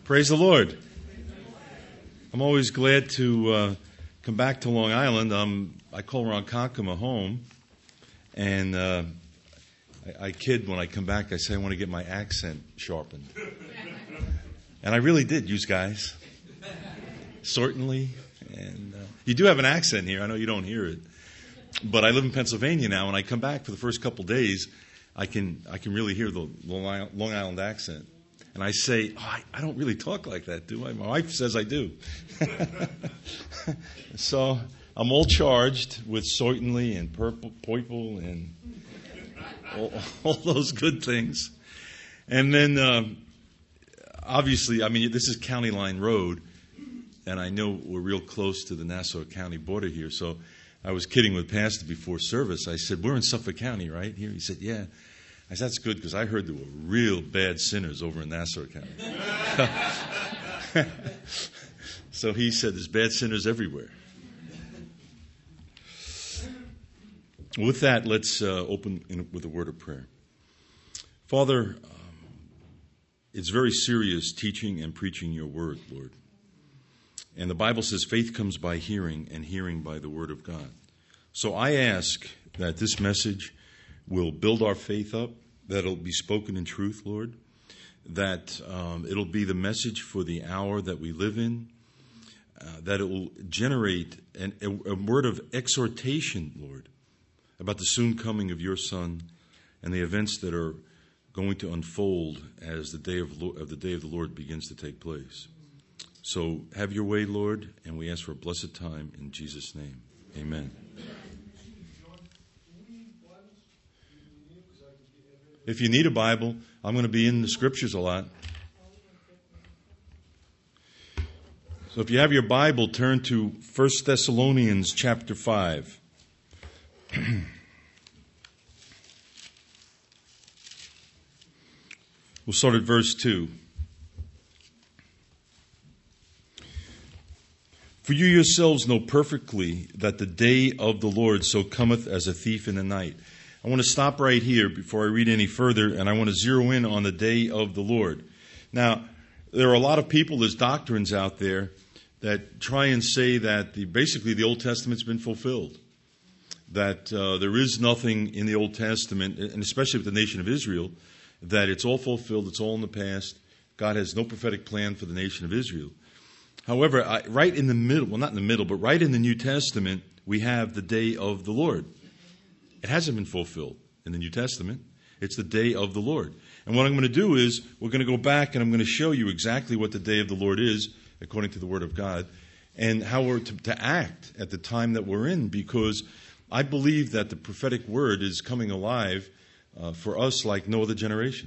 Praise the Lord. I'm always glad to come back to Long Island. I call Ronkonkoma home, and I kid when I come back. I say I want to get my accent sharpened, and I really did, you guys. Certainly, and you do have an accent here. I know you don't hear it, but I live in Pennsylvania now. When I come back for the first couple days, I can really hear the Long Island accent. And I say, I don't really talk like that, do I? My wife says I do. So I'm all charged with certainly and purple and all those good things. And then, obviously, I mean, this is County Line Road, and I know we're real close to the Nassau County border here. So I was kidding with Pastor before service. I said, we're in Suffolk County, right here? He said, yeah. I said, that's good because I heard there were real bad sinners over in Nassau County. So he said there's bad sinners everywhere. With that, let's open with a word of prayer. Father, it's very serious teaching and preaching your word, Lord. And the Bible says faith comes by hearing and hearing by the word of God. So I ask that this message will build our faith up, that it'll be spoken in truth, Lord, that it'll be the message for the hour that we live in, that it will generate a word of exhortation, Lord, about the soon coming of your Son and the events that are going to unfold as the day of the Lord begins to take place. So have your way, Lord, and we ask for a blessed time in Jesus' name. Amen. If you need a Bible, I'm going to be in the Scriptures a lot. So if you have your Bible, turn to 1 Thessalonians chapter 5. We'll start at verse 2. For you yourselves know perfectly that the day of the Lord so cometh as a thief in the night. I want to stop right here before I read any further, and I want to zero in on the day of the Lord. Now, there are a lot of people, there's doctrines out there that try and say that basically the Old Testament's been fulfilled, that there is nothing in the Old Testament, and especially with the nation of Israel, that it's all fulfilled, it's all in the past. God has no prophetic plan for the nation of Israel. However, right in the middle, well, not in the middle, but right in the New Testament, we have the day of the Lord. It hasn't been fulfilled in the New Testament. It's the day of the Lord. And what I'm going to do is we're going to go back and I'm going to show you exactly what the day of the Lord is, according to the Word of God, and how we're to act at the time that we're in, because I believe that the prophetic word is coming alive for us like no other generation.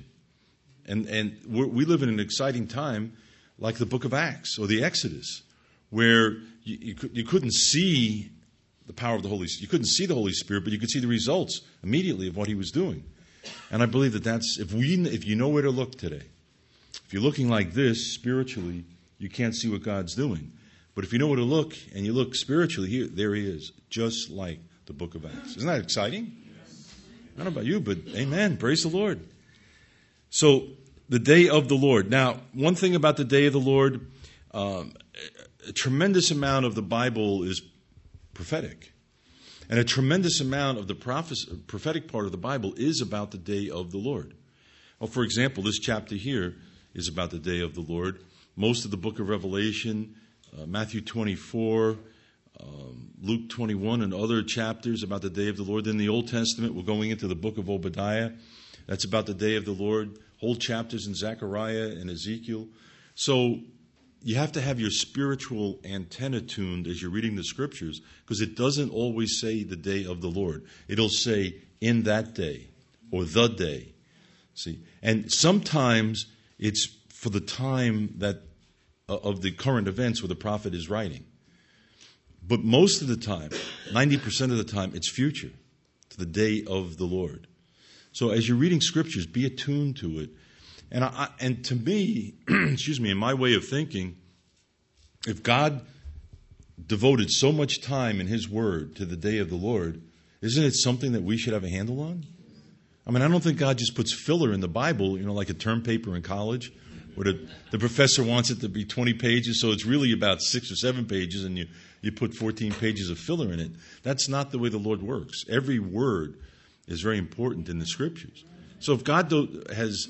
And we live in an exciting time like the book of Acts or the Exodus, where you couldn't see the power of the Holy Spirit. You couldn't see the Holy Spirit, but you could see the results immediately of what he was doing. And I believe that's, if you know where to look today, if you're looking like this spiritually, you can't see what God's doing. But if you know where to look and you look spiritually, there he is, just like the book of Acts. Isn't that exciting? I don't know about you, but amen. Praise the Lord. So, the day of the Lord. Now, one thing about the day of the Lord, a tremendous amount of the Bible is prophetic. And a tremendous amount of the prophetic part of the Bible is about the day of the Lord. Well, for example, this chapter here is about the day of the Lord. Most of the book of Revelation, Matthew 24, Luke 21, and other chapters about the day of the Lord. Then the Old Testament, we're going into the book of Obadiah. That's about the day of the Lord. Whole chapters in Zechariah and Ezekiel. So you have to have your spiritual antenna tuned as you're reading the Scriptures, because it doesn't always say the day of the Lord. It'll say in that day or the day. See, and sometimes it's for the time that of the current events where the prophet is writing. But most of the time, 90% of the time, it's future to the day of the Lord. So as you're reading Scriptures, be attuned to it. And to me, in my way of thinking, if God devoted so much time in His Word to the day of the Lord, isn't it something that we should have a handle on? I mean, I don't think God just puts filler in the Bible, like a term paper in college, Or the professor wants it to be 20 pages, so it's really about 6 or 7 pages, and you put 14 pages of filler in it. That's not the way the Lord works. Every word is very important in the Scriptures. So if God has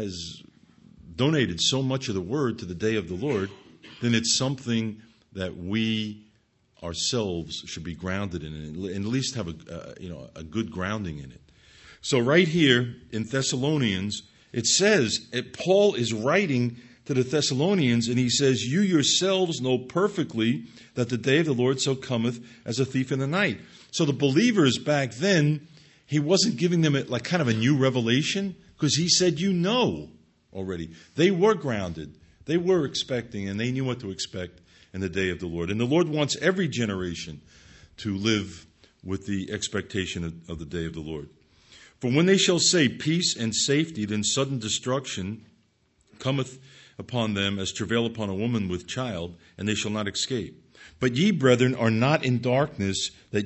donated so much of the Word to the day of the Lord, then it's something that we ourselves should be grounded in, and at least have a good grounding in it. So right here in Thessalonians, it says, Paul is writing to the Thessalonians, and he says, you yourselves know perfectly that the day of the Lord so cometh as a thief in the night. So the believers back then, he wasn't giving them like kind of a new revelation, because he said, you know already. They were grounded. They were expecting, and they knew what to expect in the day of the Lord. And the Lord wants every generation to live with the expectation of the day of the Lord. For when they shall say peace and safety, then sudden destruction cometh upon them as travail upon a woman with child, and they shall not escape. But ye, brethren, are not in darkness, that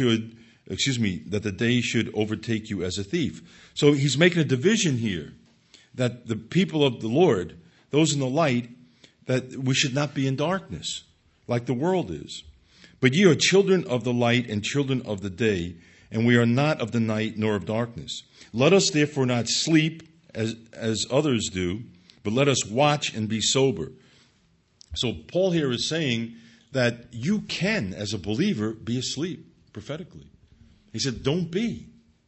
the day should overtake you as a thief. So he's making a division here, that the people of the Lord, those in the light, that we should not be in darkness, like the world is. But ye are children of the light and children of the day, and we are not of the night nor of darkness. Let us therefore not sleep as others do, but let us watch and be sober. So Paul here is saying that you can, as a believer, be asleep prophetically. He said, don't be.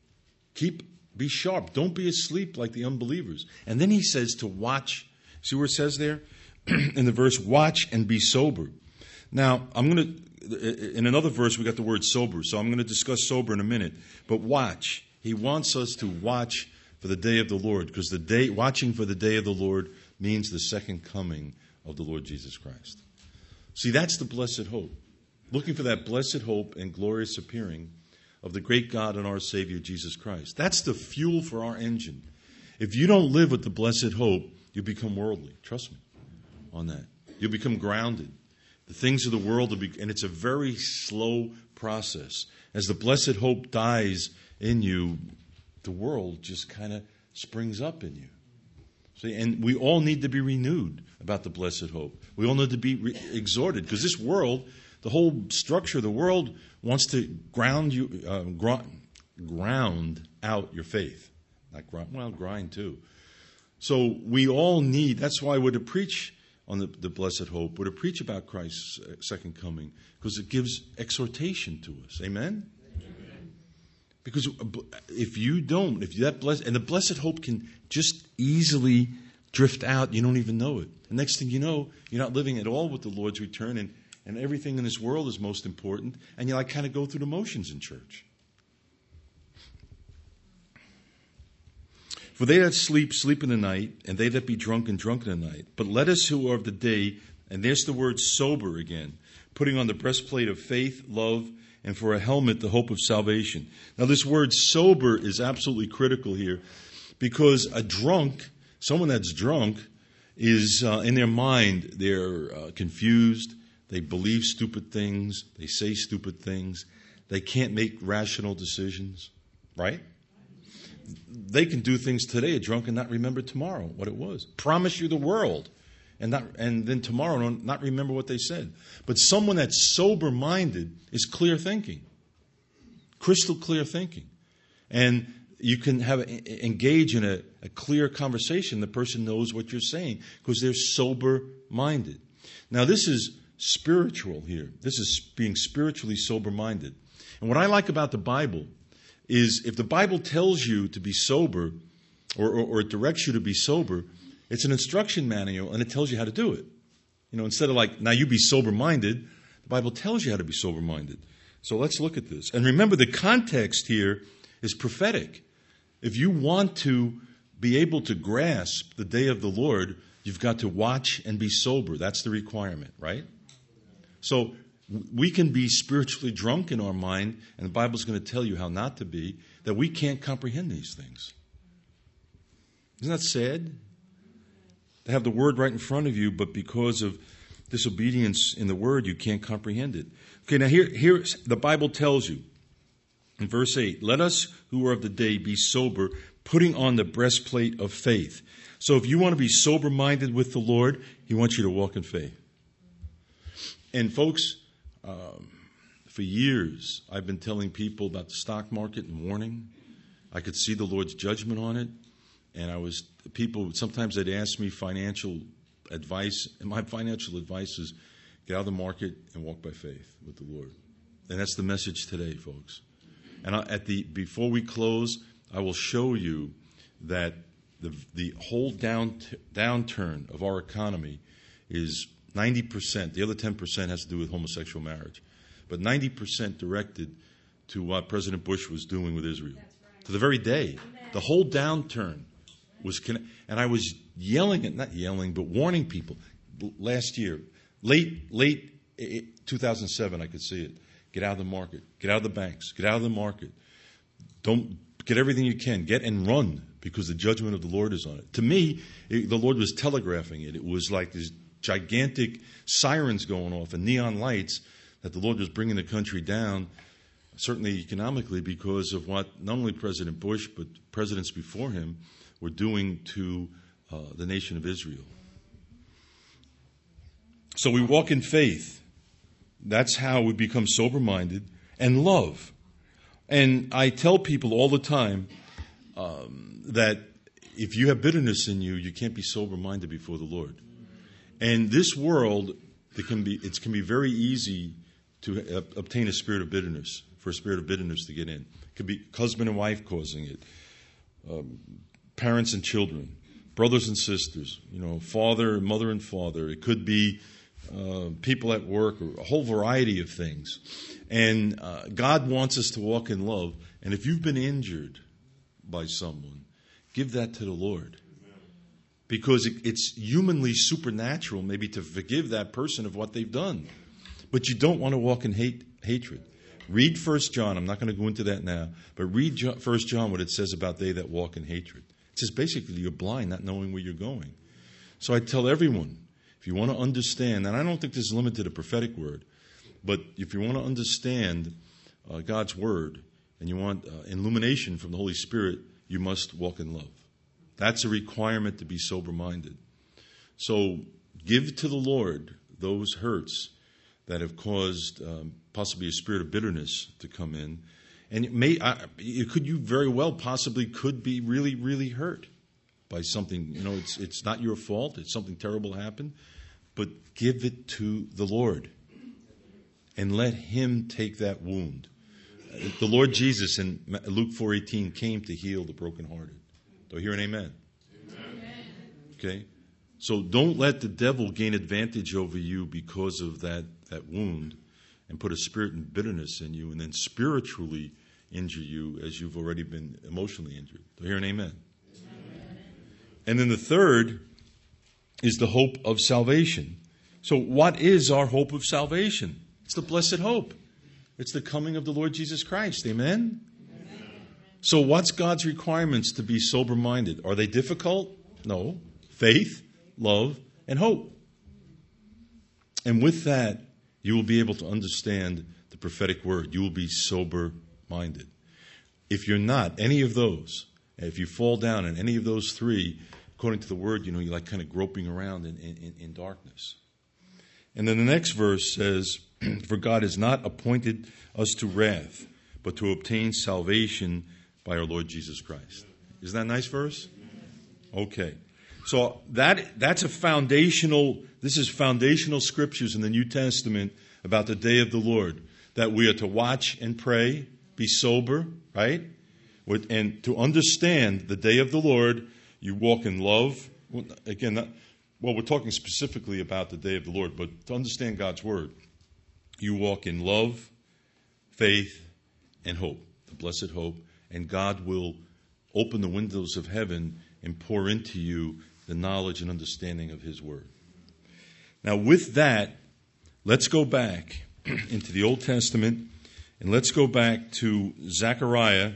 Be sharp. Don't be asleep like the unbelievers. And then he says to watch. See where it says there? In the verse, watch and be sober. Now, in another verse, we got the word sober, so I'm going to discuss sober in a minute. But watch. He wants us to watch for the day of the Lord, because watching for the day of the Lord means the second coming of the Lord Jesus Christ. See, that's the blessed hope. Looking for that blessed hope and glorious appearing of the great God and our Savior, Jesus Christ. That's the fuel for our engine. If you don't live with the blessed hope, you become worldly. Trust me on that. You'll become grounded. The things of the world will be, and it's a very slow process. As the blessed hope dies in you, the world just kind of springs up in you. See, and we all need to be renewed about the blessed hope. We all need to be exhorted, because this world, the whole structure of the world wants to ground out your faith. Grind too. So we all need, that's why we're to preach on the blessed hope. We're to preach about Christ's second coming, because it gives exhortation to us. Amen? Amen. Because if the blessed hope can just easily drift out, you don't even know it. The next thing you know, you're not living at all with the Lord's return, and everything in this world is most important, and you kind of go through the motions in church. For they that sleep, sleep in the night, and they that be drunken, drunk in the night. But let us who are of the day, and there's the word sober again, putting on the breastplate of faith, love, and for a helmet, the hope of salvation. Now this word sober is absolutely critical here, because someone that's drunk, is in their mind, they're confused, they believe stupid things, they say stupid things, they can't make rational decisions, right? They can do things today, drunk, and not remember tomorrow what it was. Promise you the world, and then tomorrow not remember what they said. But someone that's sober-minded is clear thinking, crystal clear thinking, and you can engage in a clear conversation. The person knows what you're saying because they're sober-minded. Now, this is spiritual here. This is being spiritually sober-minded. And what I like about the Bible is if the Bible tells you to be sober or it directs you to be sober, it's an instruction manual and it tells you how to do it. Instead of now you be sober-minded, the Bible tells you how to be sober-minded. So let's look at this. And remember, the context here is prophetic. If you want to be able to grasp the day of the Lord, you've got to watch and be sober. That's the requirement, right? So we can be spiritually drunk in our mind, and the Bible's going to tell you how not to be, that we can't comprehend these things. Isn't that sad? To have the Word right in front of you, but because of disobedience in the Word, you can't comprehend it. Okay, now here the Bible tells you, in verse 8, let us who are of the day be sober, putting on the breastplate of faith. So if you want to be sober-minded with the Lord, He wants you to walk in faith. And folks, for years, I've been telling people about the stock market and warning. I could see the Lord's judgment on it. And people, sometimes they'd ask me financial advice. And my financial advice is get out of the market and walk by faith with the Lord. And that's the message today, folks. And before we close, I will show you that the whole downturn of our economy is 90%. The other 10% has to do with homosexual marriage. But 90% directed to what President Bush was doing with Israel. Right. To the very day. Amen. The whole downturn was and I was warning people last year. Late 2007, I could see it. Get out of the market. Get out of the banks. Get out of the market. Don't get everything you can. Get and run, because the judgment of the Lord is on it. To me, the Lord was telegraphing it. It was like these gigantic sirens going off and neon lights that the Lord was bringing the country down, certainly economically, because of what not only President Bush, but presidents before him were doing to the nation of Israel. So we walk in faith. That's how we become sober-minded, and love. And I tell people all the time that if you have bitterness in you, you can't be sober-minded before the Lord. And this world, it can be very easy to obtain a spirit of bitterness, for a spirit of bitterness to get in. It could be husband and wife causing it, parents and children, brothers and sisters, mother and father. It could be people at work, or a whole variety of things. And God wants us to walk in love. And if you've been injured by someone, give that to the Lord. Because it's humanly supernatural maybe to forgive that person of what they've done. But you don't want to walk in hatred. Read 1 John. I'm not going to go into that now. But read 1 John, what it says about they that walk in hatred. It says basically you're blind, not knowing where you're going. So I tell everyone, if you want to understand, and I don't think this is limited to prophetic word, but if you want to understand God's word and you want illumination from the Holy Spirit, you must walk in love. That's a requirement to be sober-minded. So give to the Lord those hurts that have caused possibly a spirit of bitterness to come in. And you very well possibly could be really, really hurt by something. It's not your fault. It's something terrible happened. But give it to the Lord and let Him take that wound. The Lord Jesus in Luke 4:18 came to heal the brokenhearted. Do I hear an amen? Amen? Okay? So don't let the devil gain advantage over you because of that wound and put a spirit of bitterness in you and then spiritually injure you as you've already been emotionally injured. Do I hear an amen? Amen? And then the third is the hope of salvation. So what is our hope of salvation? It's the blessed hope. It's the coming of the Lord Jesus Christ. Amen? Amen. So what's God's requirements to be sober-minded? Are they difficult? No. Faith, love, and hope. And with that, you will be able to understand the prophetic word. You will be sober-minded. If you're not any of those, if you fall down in any of those three, according to the word, you're like kind of groping around in darkness. And then the next verse says, for God has not appointed us to wrath, but to obtain salvation by our Lord Jesus Christ. Isn't that a nice verse? Okay. So that's this is foundational scriptures in the New Testament about the day of the Lord, that we are to watch and pray, be sober, right? And to understand the day of the Lord, you walk in love. Again, we're talking specifically about the day of the Lord, but to understand God's word, you walk in love, faith, and hope, the blessed hope, and God will open the windows of heaven and pour into you the knowledge and understanding of His word. Now, with that, let's go back into the Old Testament, and let's go back to Zechariah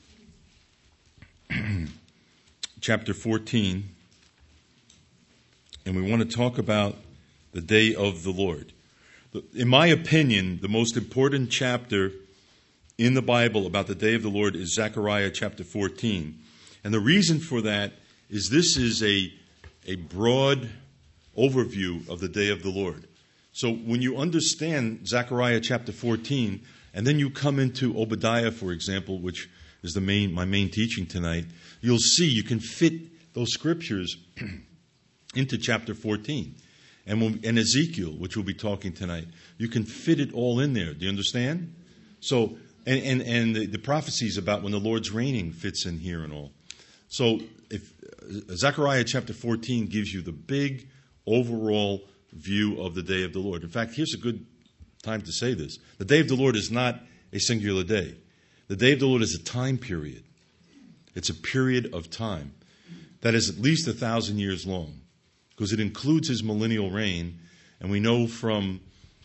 chapter 14, and we want to talk about the day of the Lord. In my opinion, the most important chapter in the Bible about the day of the Lord is Zechariah chapter 14. And the reason for that is this is a broad overview of the day of the Lord. So when you understand Zechariah chapter 14, and then you come into Obadiah, for example, which is my main teaching tonight, you'll see you can fit those scriptures into chapter 14. And Ezekiel, which we'll be talking tonight, you can fit it all in there. Do you understand? So, and the prophecies about when the Lord's reigning fits in here and all. So, if Zechariah chapter 14 gives you the big overall view of the day of the Lord. In fact, here's a good time to say this. The day of the Lord is not a singular day. The day of the Lord is a time period. It's a period of time that is at least 1,000 years long, because it includes his millennial reign. And we know from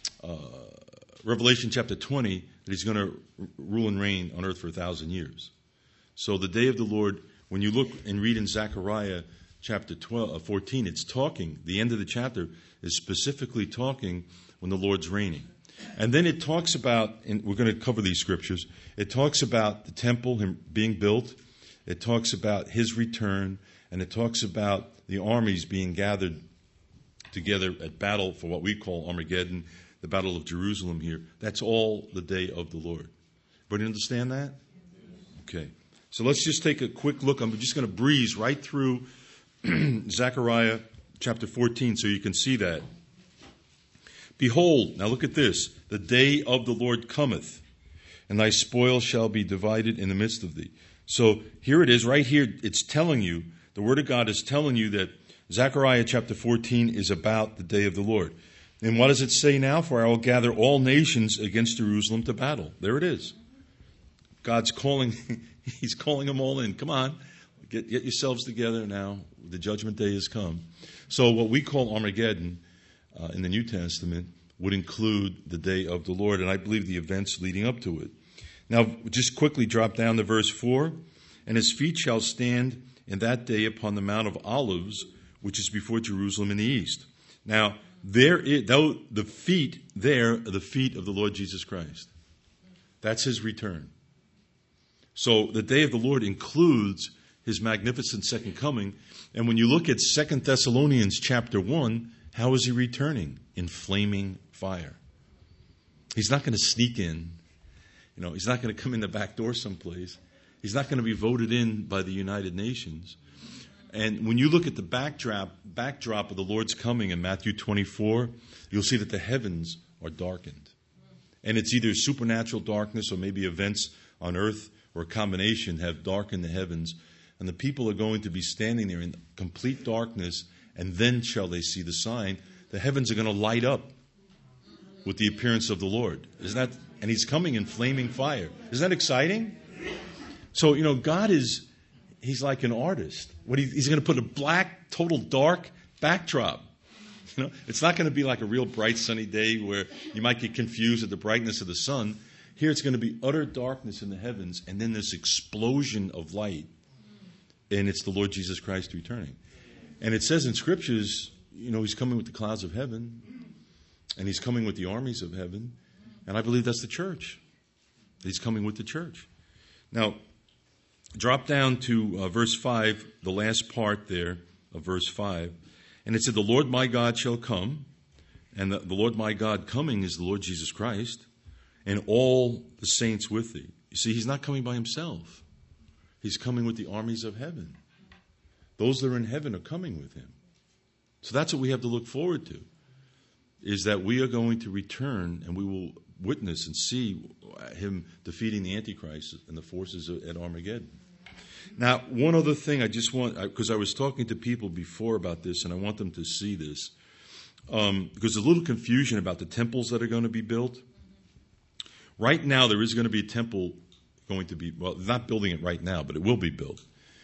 Revelation chapter 20 that he's going to rule and reign on earth for 1,000 years. So the day of the Lord, when you look and read in Zechariah chapter 14, it's talking, the end of the chapter is specifically talking when the Lord's reigning. And then it talks about, and we're going to cover these scriptures, it talks about the temple, him being built, it talks about his return, and it talks about the armies being gathered together at battle for what we call Armageddon, the Battle of Jerusalem here. That's all the day of the Lord. Everybody understand that? Okay. So let's just take a quick look. I'm just going to breeze right through Zechariah chapter 14 so you can see that. Behold, now look at this. The day of the Lord cometh, and thy spoil shall be divided in the midst of thee. So here it is, right here, it's telling you, the Word of God is telling you that Zechariah chapter 14 is about the day of the Lord. And what does it say now? For I will gather all nations against Jerusalem to battle. There it is. God's calling, he's calling them all in. Come on, get yourselves together now. The judgment day has come. So what we call Armageddon in the New Testament would include the day of the Lord, and I believe the events leading up to it. Now, just quickly drop down to verse 4. And his feet shall stand in that day upon the Mount of Olives, which is before Jerusalem in the east. Now, the feet there are the feet of the Lord Jesus Christ. That's his return. So the day of the Lord includes his magnificent second coming. And when you look at 2 Thessalonians chapter 1, how is he returning? In flaming fire. He's not going to sneak in. He's not going to come in the back door someplace. He's not going to be voted in by the United Nations. And when you look at the backdrop of the Lord's coming in Matthew 24, you'll see that the heavens are darkened. And it's either supernatural darkness or maybe events on earth or a combination have darkened the heavens. And the people are going to be standing there in complete darkness, and then shall they see the sign. The heavens are going to light up with the appearance of the Lord. And he's coming in flaming fire. Isn't that exciting? So, God he's like an artist. He's going to put a black, total dark backdrop. It's not going to be like a real bright sunny day where you might get confused at the brightness of the sun. Here it's going to be utter darkness in the heavens, and then this explosion of light. And it's the Lord Jesus Christ returning. And it says in scriptures, he's coming with the clouds of heaven, and he's coming with the armies of heaven. And I believe that's the church. He's coming with the church. Now, drop down to verse 5, the last part there of verse 5. And it said, the Lord my God shall come. And the Lord my God coming is the Lord Jesus Christ, and all the saints with thee. You see, he's not coming by himself. He's coming with the armies of heaven. Those that are in heaven are coming with him. So that's what we have to look forward to, is that we are going to return and we will witness and see him defeating the Antichrist and the forces at Armageddon. Now, one other thing I just want, because I was talking to people before about this, and I want them to see this, because there's a little confusion about the temples that are going to be built. Right now, there is going to be a temple going to be, well, not building it right now, but it will be built.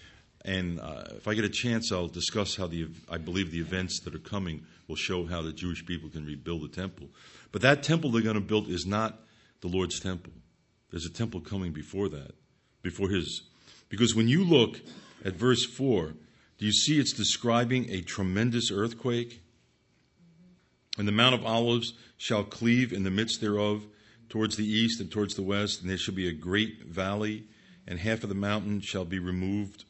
And if I get a chance, I'll discuss how I believe the events that are coming will show how the Jewish people can rebuild the temple. But that temple they're going to build is not the Lord's temple. There's a temple coming before that, before his. Because when you look at verse 4, do you see it's describing a tremendous earthquake? And the Mount of Olives shall cleave in the midst thereof towards the east and towards the west, and there shall be a great valley, and half of the mountain shall be removed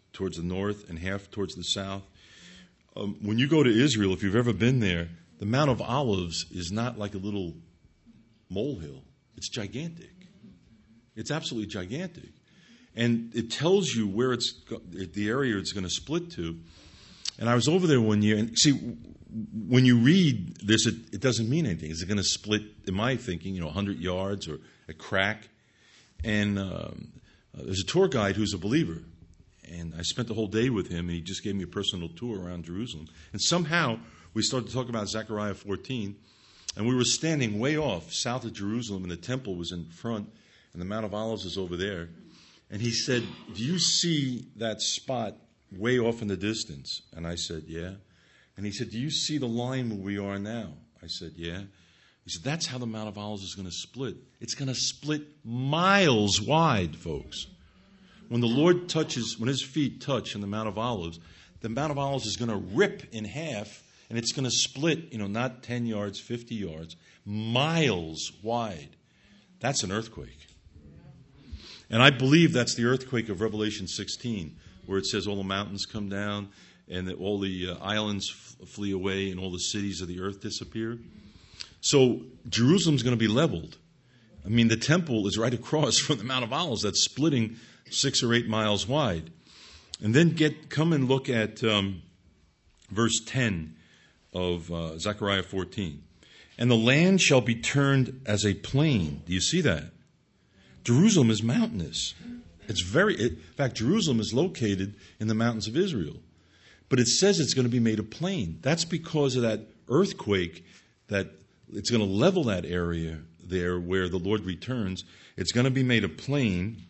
towards the north and half towards the south. When you go to Israel, if you've ever been there, the Mount of Olives is not like a little molehill. It's gigantic. It's absolutely gigantic. And it tells you where the area it's going to split to. And I was over there one year, and see, when you read this, it doesn't mean anything. Is it going to split, in my thinking, 100 yards or a crack? And there's a tour guide who's a believer. And I spent the whole day with him, and he just gave me a personal tour around Jerusalem. And somehow we started to talk about Zechariah 14, and we were standing way off south of Jerusalem, and the temple was in front, and the Mount of Olives is over there. And he said, "Do you see that spot way off in the distance?" And I said, "Yeah." And he said, "Do you see the line where we are now?" I said, "Yeah." He said, "That's how the Mount of Olives is going to split. It's going to split miles wide, folks. When the Lord when his feet touch on the Mount of Olives is going to rip in half, and it's going to split, not 10 yards, 50 yards, miles wide. That's an earthquake. And I believe that's the earthquake of Revelation 16, where it says all the mountains come down and that all the islands flee away and all the cities of the earth disappear. So Jerusalem's going to be leveled. I mean, the temple is right across from the Mount of Olives that's splitting 6 or 8 miles wide. And then come and look at verse 10 of Zechariah 14. And the land shall be turned as a plain. Do you see that? Jerusalem is mountainous. In fact, Jerusalem is located in the mountains of Israel. But it says it's going to be made a plain. That's because of that earthquake, that it's going to level that area there where the Lord returns. It's going to be made a plain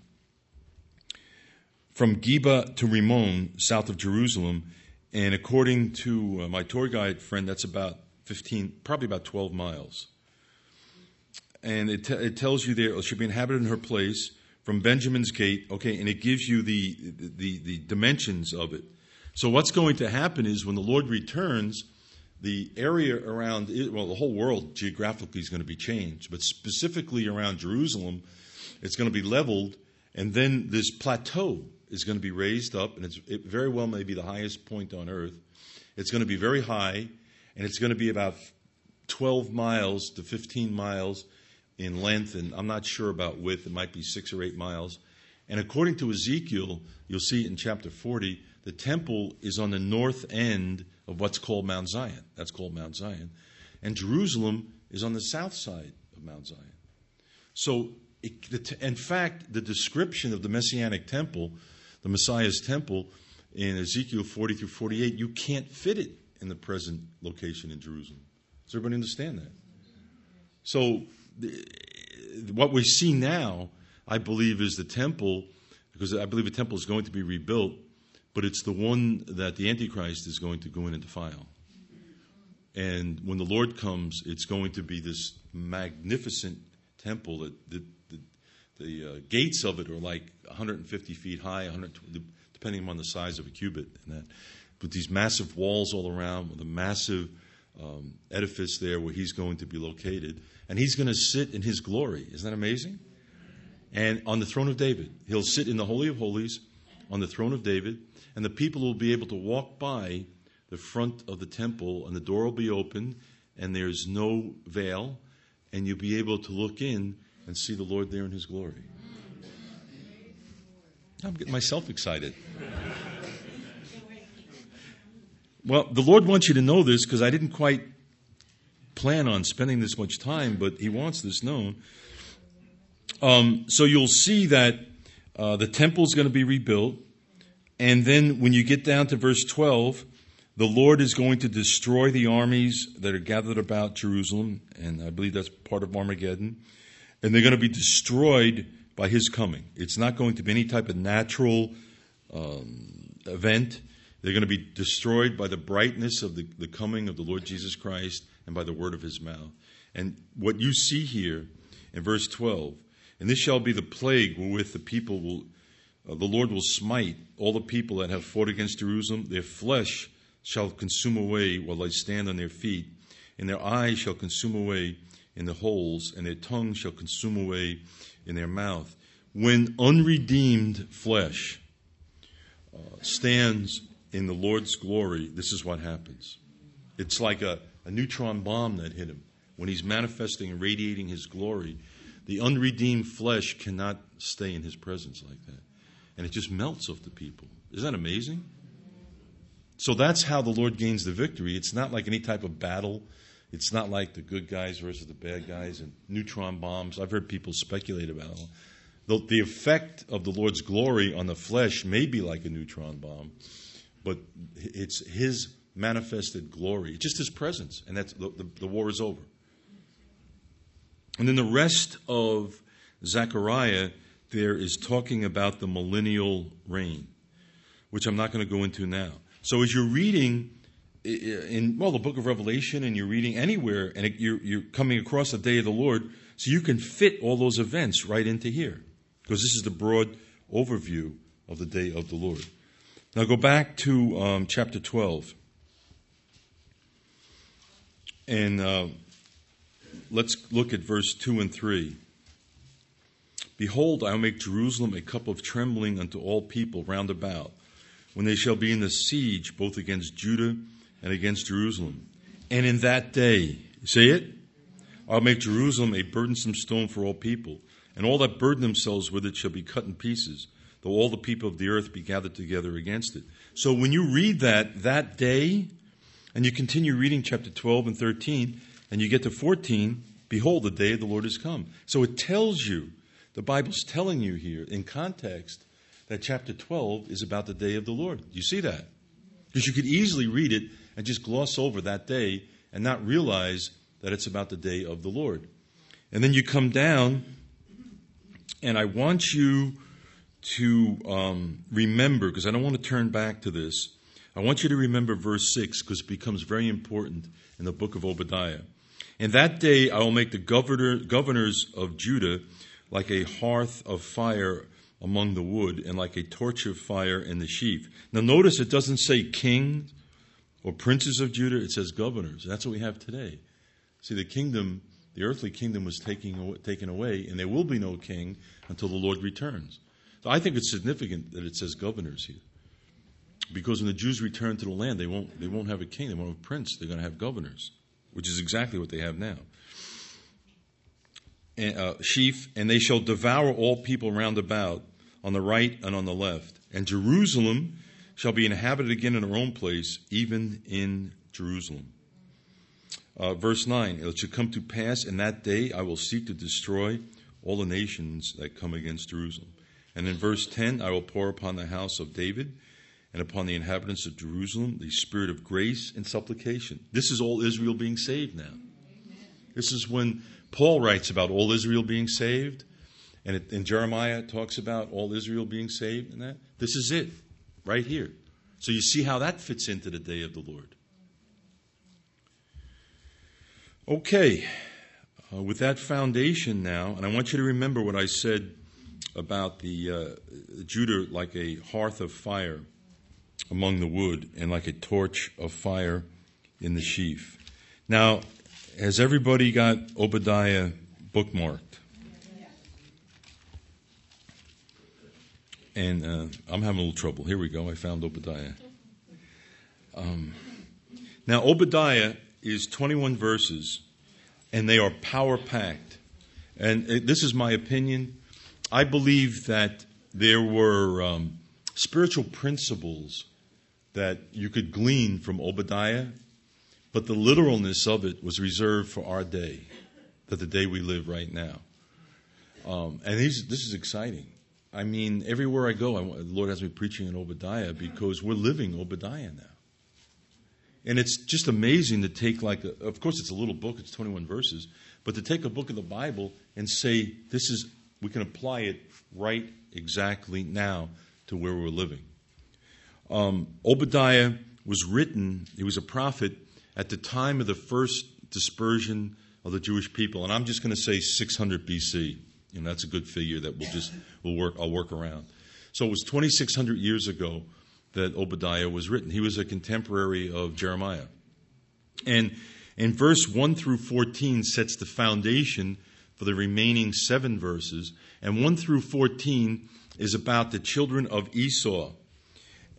from Geba to Rimmon, south of Jerusalem. And according to my tour guide friend, that's about probably about 12 miles. And it tells you there, she'll be inhabited in her place from Benjamin's gate. Okay, and it gives you the dimensions of it. So what's going to happen is when the Lord returns, the area around it, the whole world geographically is going to be changed, but specifically around Jerusalem, it's going to be leveled, and then this plateau is going to be raised up, and it very well may be the highest point on earth. It's going to be very high, and it's going to be about 12 miles to 15 miles in length, and I'm not sure about width. It might be 6 or 8 miles. And according to Ezekiel, you'll see in chapter 40, the temple is on the north end of what's called Mount Zion. That's called Mount Zion. And Jerusalem is on the south side of Mount Zion. So, in fact, the description of the Messianic temple, the Messiah's temple, in Ezekiel 40 through 48, you can't fit it in the present location in Jerusalem. Does everybody understand that? So, what we see now, I believe, is the temple, because I believe the temple is going to be rebuilt, but it's the one that the Antichrist is going to go in and defile. And when the Lord comes, it's going to be this magnificent temple that the gates of it are like 150 feet high, depending on the size of a cubit, and that, with these massive walls all around, with a massive edifice there where he's going to be located. And he's going to sit in his glory. Isn't that amazing? And on the throne of David. He'll sit in the Holy of Holies on the throne of David. And the people will be able to walk by the front of the temple, and the door will be open, and there's no veil. And you'll be able to look in and see the Lord there in his glory. I'm getting myself excited. Well, the Lord wants you to know this, because I didn't quite plan on spending this much time, but he wants this known. So you'll see that the temple is going to be rebuilt, and then when you get down to verse 12, the Lord is going to destroy the armies that are gathered about Jerusalem, and I believe that's part of Armageddon, and they're going to be destroyed by his coming. It's not going to be any type of natural event. They're going to be destroyed by the brightness of the coming of the Lord Jesus Christ and by the word of his mouth. And what you see here in verse 12, and this shall be the plague wherewith the people will, the Lord will smite all the people that have fought against Jerusalem. Their flesh shall consume away while they stand on their feet, and their eyes shall consume away in the holes, and their tongue shall consume away in their mouth. When unredeemed flesh stands in the Lord's glory, this is what happens. It's like a neutron bomb that hit him. When he's manifesting and radiating his glory, the unredeemed flesh cannot stay in his presence like that. And it just melts off the people. Isn't that amazing? So that's how the Lord gains the victory. It's not like any type of battle. It's not like the good guys versus the bad guys and neutron bombs. I've heard people speculate about it. The effect of the Lord's glory on the flesh may be like a neutron bomb, but it's his manifested glory. It's just his presence, and that's the war is over. And then the rest of Zechariah there is talking about the millennial reign, which I'm not going to go into now. So as you're reading in the book of Revelation, and you're reading anywhere, and you're coming across the day of the Lord, so you can fit all those events right into here, because this is the broad overview of the day of the Lord. Now go back to chapter 12, and let's look at verse 2 and 3. Behold, I will make Jerusalem a cup of trembling unto all people round about, when they shall be in the siege both against Judah and against Jerusalem. And in that day, say it, I'll make Jerusalem a burdensome stone for all people, and all that burden themselves with it shall be cut in pieces, though all the people of the earth be gathered together against it. So when you read that day, and you continue reading chapter 12 and 13, and you get to 14, behold, the day of the Lord is come. So it tells you, the Bible's telling you here in context, that chapter 12 is about the day of the Lord. You see that? Because you could easily read it and just gloss over that day and not realize that it's about the day of the Lord. And then you come down, and I want you to remember, because I don't want to turn back to this, I want you to remember verse 6, because it becomes very important in the book of Obadiah. In that day I will make the governors of Judah like a hearth of fire among the wood, and like a torch of fire in the sheaf. Now notice it doesn't say kings or princes of Judah, it says governors. That's what we have today. See, the kingdom, the earthly kingdom was taken away, and there will be no king until the Lord returns. So I think it's significant that it says governors here. Because when the Jews return to the land, they won't have a king, they won't have a prince, they're going to have governors, which is exactly what they have now. Sheaf, and they shall devour all people round about, on the right and on the left. And Jerusalem shall be inhabited again in her own place, even in Jerusalem. Verse 9, it shall come to pass in that day I will seek to destroy all the nations that come against Jerusalem. And in verse 10, I will pour upon the house of David and upon the inhabitants of Jerusalem the spirit of grace and supplication. This is all Israel being saved now. This is when Paul writes about all Israel being saved. And in Jeremiah, it talks about all Israel being saved and that. This is it, right here. So you see how that fits into the day of the Lord. Okay, with that foundation now, and I want you to remember what I said about the Judah like a hearth of fire among the wood and like a torch of fire in the sheaf. Now, has everybody got Obadiah bookmarked? And I'm having a little trouble. Here we go. I found Obadiah. Now, Obadiah is 21 verses, and they are power-packed. And this is my opinion. I believe that there were spiritual principles that you could glean from Obadiah, but the literalness of it was reserved for our day, the day we live right now. And this is exciting. I mean, everywhere I go, the Lord has me preaching in Obadiah because we're living Obadiah now. And it's just amazing to take of course it's a little book, it's 21 verses, but to take a book of the Bible and say, we can apply it right exactly now to where we're living. Obadiah was written, he was a prophet at the time of the first dispersion of the Jewish people. And I'm just going to say 600 BC. That's a good figure that I'll work around. So it was 2,600 years ago that Obadiah was written. He was a contemporary of Jeremiah. And in verse 1 through 14 sets the foundation for the remaining 7 verses. And 1 through 14 is about the children of Esau.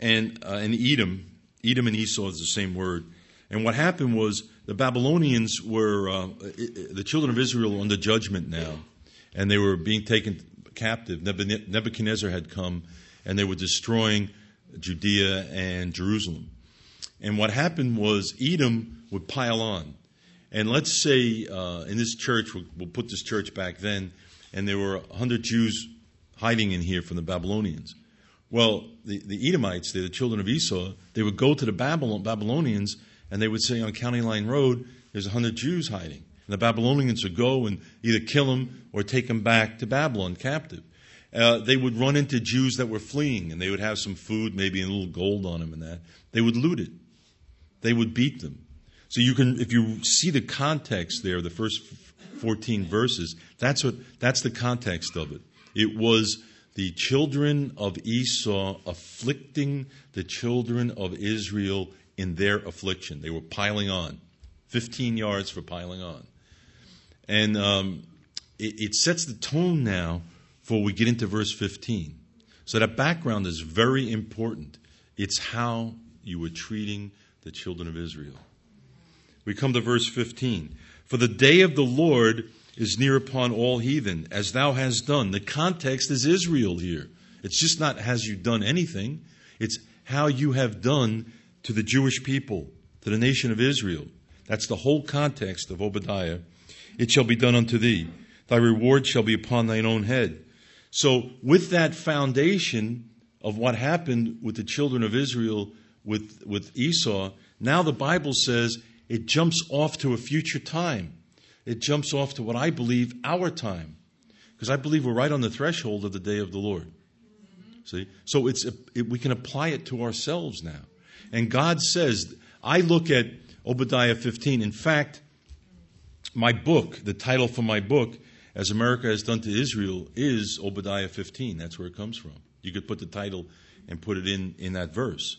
and Edom. Edom and Esau is the same word. And what happened was the Babylonians were, the children of Israel were under judgment now, and they were being taken captive. Nebuchadnezzar had come, and they were destroying Judea and Jerusalem. And what happened was Edom would pile on. And let's say in this church, we'll put this church back then, and there were 100 Jews hiding in here from the Babylonians. Well, the Edomites, the children of Esau, they would go to the Babylonians, and they would say on County Line Road, there's 100 Jews hiding. And the Babylonians would go and either kill them or take them back to Babylon captive. They would run into Jews that were fleeing, and they would have some food, maybe a little gold on them and that. They would loot it. They would beat them. So you can, if you see the context there, the first 14 verses, that's the context of it. It was the children of Esau afflicting the children of Israel in their affliction. They were piling on. 15 yards for piling on. And it sets the tone now for we get into verse 15. So that background is very important. It's how you were treating the children of Israel. We come to verse 15. For the day of the Lord is near upon all heathen, as thou hast done. The context is Israel here. It's just not has you done anything. It's how you have done to the Jewish people, to the nation of Israel. That's the whole context of Obadiah. It shall be done unto thee. Thy reward shall be upon thine own head. So with that foundation of what happened with the children of Israel with Esau, now the Bible says it jumps off to a future time. It jumps off to what I believe our time. Because I believe we're right on the threshold of the day of the Lord. See? So we can apply it to ourselves now. And God says, I look at Obadiah 15. In fact, my book, the title for my book, As America Has Done to Israel, is Obadiah 15. That's where it comes from. You could put the title and put it in that verse.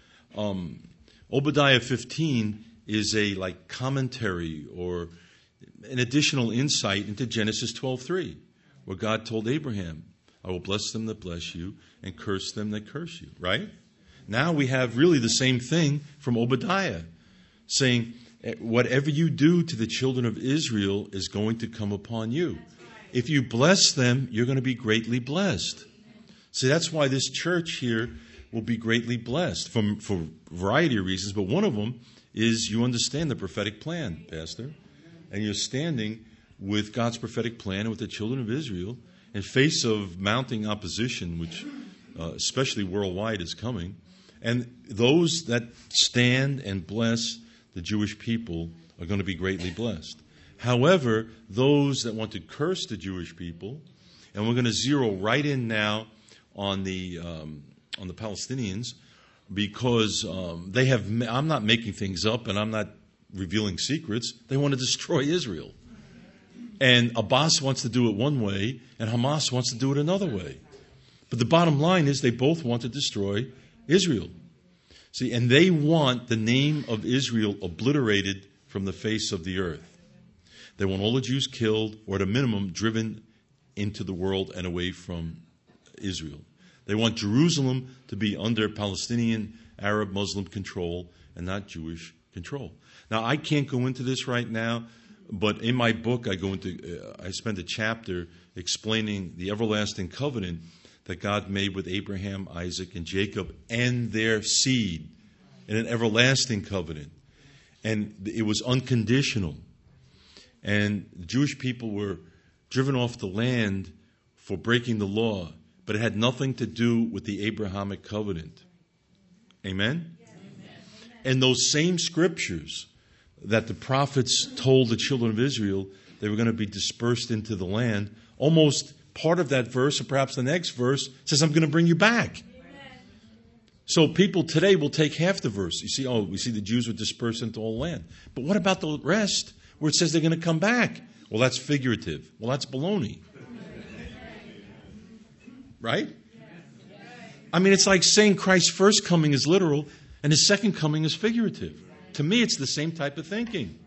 Obadiah 15 is a commentary or an additional insight into Genesis 12:3, where God told Abraham, I will bless them that bless you and curse them that curse you, right? Now we have really the same thing from Obadiah, saying, whatever you do to the children of Israel is going to come upon you. If you bless them, you're going to be greatly blessed. See, that's why this church here will be greatly blessed for a variety of reasons, but one of them is you understand the prophetic plan, Pastor, and you're standing with God's prophetic plan and with the children of Israel in face of mounting opposition, which especially worldwide is coming. And those that stand and bless the Jewish people are going to be greatly blessed. However, those that want to curse the Jewish people, and we're going to zero right in now on the Palestinians, because they have. I'm not making things up, and I'm not revealing secrets. They want to destroy Israel, and Abbas wants to do it one way, and Hamas wants to do it another way. But the bottom line is they both want to destroy Israel. See, and they want the name of Israel obliterated from the face of the earth. They want all the Jews killed, or at a minimum, driven into the world and away from Israel. They want Jerusalem to be under Palestinian, Arab, Muslim control and not Jewish control. Now, I can't go into this right now, but in my book, I spend a chapter explaining the everlasting covenant that God made with Abraham, Isaac, and Jacob and their seed in an everlasting covenant. And it was unconditional. And the Jewish people were driven off the land for breaking the law, but it had nothing to do with the Abrahamic covenant. Amen? Yes. And those same scriptures that the prophets told the children of Israel they were going to be dispersed into the land, almost part of that verse, or perhaps the next verse, says, I'm going to bring you back. Amen. So people today will take half the verse. You see, we see the Jews were dispersed into all land. But what about the rest where it says they're going to come back? Well, that's figurative. Well, that's baloney. Right? I mean, it's like saying Christ's first coming is literal and his second coming is figurative. To me, it's the same type of thinking.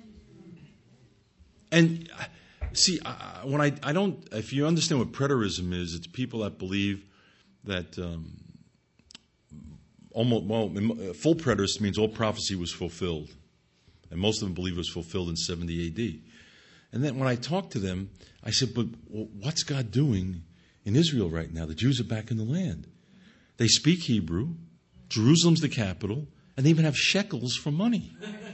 And see, when I don't, if you understand what preterism is, it's people that believe that full preterist means all prophecy was fulfilled. And most of them believe it was fulfilled in 70 A.D. And then when I talked to them, I said, but what's God doing in Israel right now? The Jews are back in the land. They speak Hebrew. Jerusalem's the capital. And they even have shekels for money.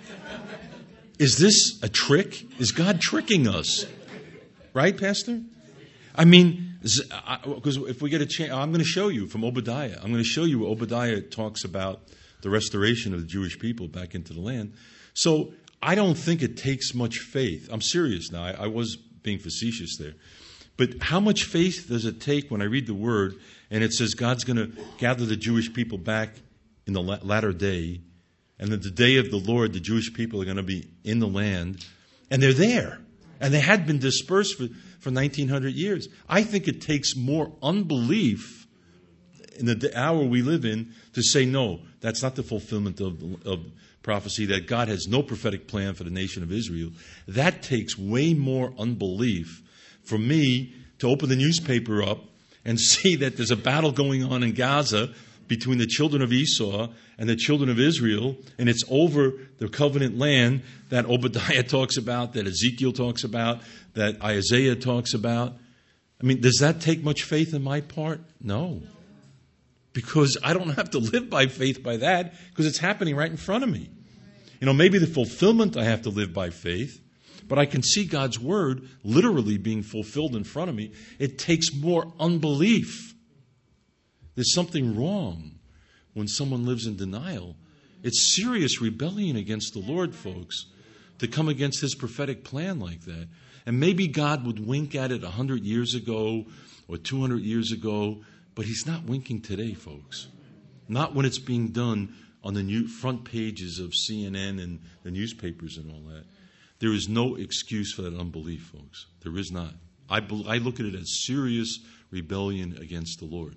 Is this a trick? Is God tricking us? Right, Pastor? I mean, because if we get a chance, I'm going to show you from Obadiah. I'm going to show you what Obadiah talks about the restoration of the Jewish people back into the land. So I don't think it takes much faith. I'm serious now. I was being facetious there. But how much faith does it take when I read the word and it says God's going to gather the Jewish people back in the latter day, and that the day of the Lord, the Jewish people are going to be in the land, and they're there. And they had been dispersed for 1,900 years. I think it takes more unbelief in the hour we live in to say, no, that's not the fulfillment of prophecy, that God has no prophetic plan for the nation of Israel. That takes way more unbelief for me to open the newspaper up and see that there's a battle going on in Gaza between the children of Esau and the children of Israel, and it's over the covenant land that Obadiah talks about, that Ezekiel talks about, that Isaiah talks about. I mean, does that take much faith on my part? No. Because I don't have to live by faith by that, because it's happening right in front of me. You know, maybe the fulfillment I have to live by faith, but I can see God's word literally being fulfilled in front of me. It takes more unbelief. There's something wrong when someone lives in denial. It's serious rebellion against the Lord, folks, to come against his prophetic plan like that. And maybe God would wink at it 100 years ago or 200 years ago, but he's not winking today, folks. Not when it's being done on the front pages of CNN and the newspapers and all that. There is no excuse for that unbelief, folks. There is not. I look at it as serious rebellion against the Lord.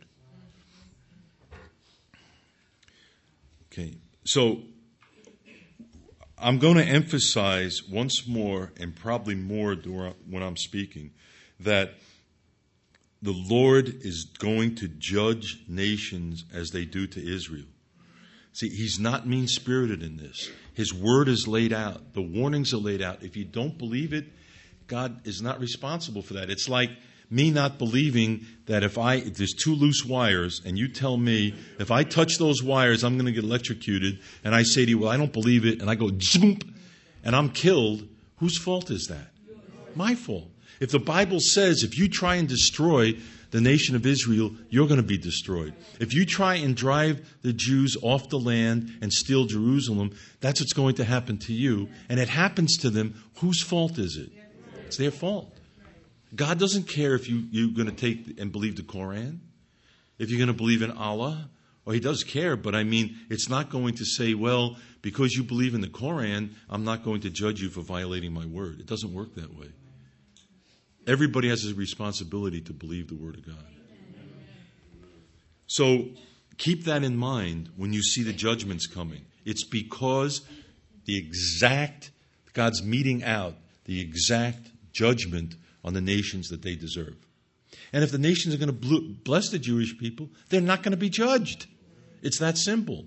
Okay, so I'm going to emphasize once more, and probably more when I'm speaking, that the Lord is going to judge nations as they do to Israel. See, he's not mean-spirited in this. His word is laid out. The warnings are laid out. If you don't believe it, God is not responsible for that. It's like me not believing that if there's two loose wires and you tell me if I touch those wires I'm going to get electrocuted, and I say to you, well, I don't believe it, and I go zoom, and I'm killed, whose fault is that? My fault. If the Bible says if you try and destroy the nation of Israel, you're going to be destroyed. If you try and drive the Jews off the land and steal Jerusalem, that's what's going to happen to you. And it happens to them. Whose fault is it? It's their fault. God doesn't care if you're going to take and believe the Koran, if you're going to believe in Allah. Or he does care, but I mean, it's not going to say, well, because you believe in the Koran, I'm not going to judge you for violating my word. It doesn't work that way. Everybody has a responsibility to believe the Word of God. So keep that in mind when you see the judgments coming. It's because God's meting out the exact judgment on the nations that they deserve. And if the nations are going to bless the Jewish people, they're not going to be judged. It's that simple.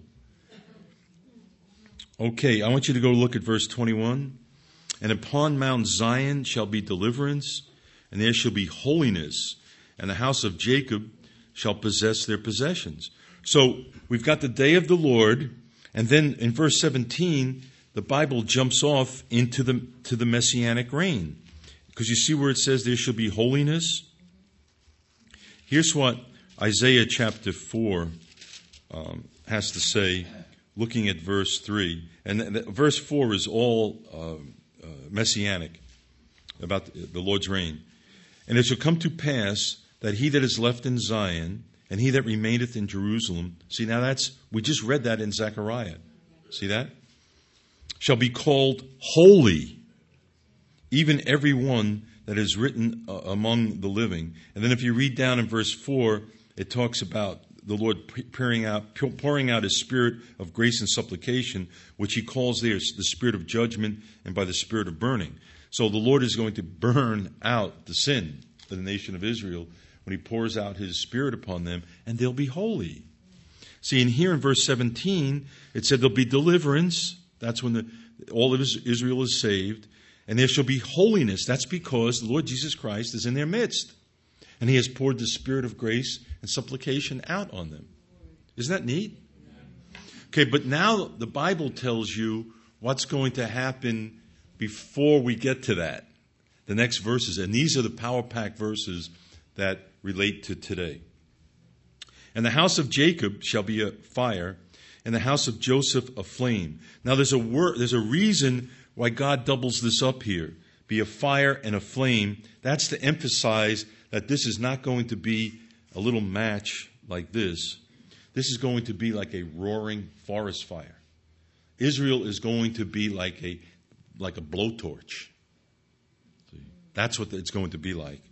Okay, I want you to go look at verse 21. And upon Mount Zion shall be deliverance, and there shall be holiness, and the house of Jacob shall possess their possessions. So we've got the day of the Lord, and then in verse 17, the Bible jumps off into the messianic reign. Because you see where it says there shall be holiness. Here's what Isaiah chapter 4 has to say, looking at verse 3. And verse 4 is all messianic, about the Lord's reign. And it shall come to pass that he that is left in Zion and he that remaineth in Jerusalem, see now we just read that in Zechariah. See that? Shall be called holy, even every one that is written among the living. And then if you read down in verse 4, it talks about the Lord pouring out his spirit of grace and supplication, which he calls there the spirit of judgment and by the spirit of burning. So the Lord is going to burn out the sin of the nation of Israel when he pours out his spirit upon them, and they'll be holy. See, and here in verse 17, it said there'll be deliverance. That's when all of Israel is saved. And there shall be holiness. That's because the Lord Jesus Christ is in their midst. And he has poured the Spirit of grace and supplication out on them. Isn't that neat? Okay, but now the Bible tells you what's going to happen before we get to that. The next verses. And these are the power-packed verses that relate to today. And the house of Jacob shall be a fire, and the house of Joseph a flame. Now there's a reason why God doubles this up here. Be a fire and a flame. That's to emphasize that this is not going to be a little match like this. This is going to be like a roaring forest fire. Israel is going to be like a blowtorch. See? That's what it's going to be like.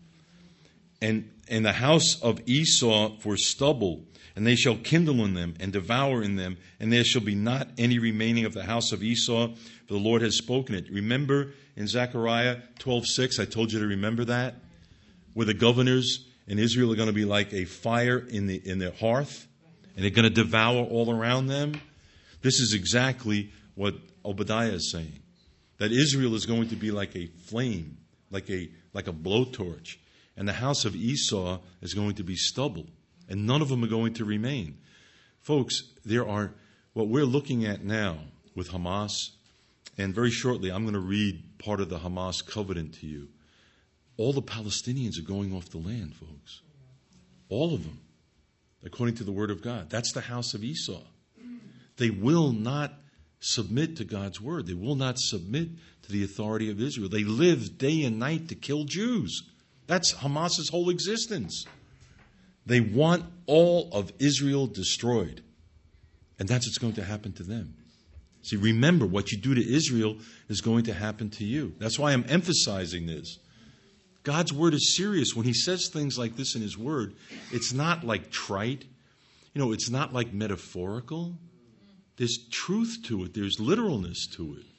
And the house of Esau for stubble, and they shall kindle in them and devour in them, and there shall be not any remaining of the house of Esau, for the Lord has spoken it. Remember in Zechariah 12:6, I told you to remember that, where the governors in Israel are going to be like a fire in their hearth, and they're going to devour all around them. This is exactly what Obadiah is saying, that Israel is going to be like a flame, like a blowtorch. And the house of Esau is going to be stubble. And none of them are going to remain. Folks, what we're looking at now with Hamas, and very shortly I'm going to read part of the Hamas covenant to you. All the Palestinians are going off the land, folks. All of them, according to the word of God. That's the house of Esau. They will not submit to God's word. They will not submit to the authority of Israel. They live day and night to kill Jews. That's Hamas's whole existence. They want all of Israel destroyed. And that's what's going to happen to them. See, remember, what you do to Israel is going to happen to you. That's why I'm emphasizing this. God's word is serious. When he says things like this in his word, it's not like trite. It's not like metaphorical. There's truth to it. There's literalness to it.